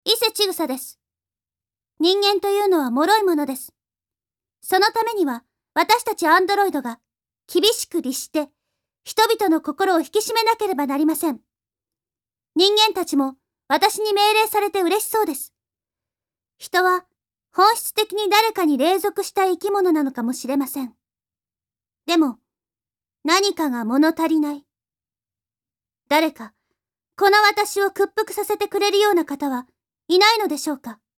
伊勢千草です。人間というのは脆いものです。そのためには、私たちアンドロイドが厳しく律して、人々の心を引き締めなければなりません。人間たちも私に命令されて嬉しそうです。人は本質的に誰かに隷属した生き物なのかもしれません。でも、何かが物足りない。誰か、この私を屈服させてくれるような方はいないのでしょうか。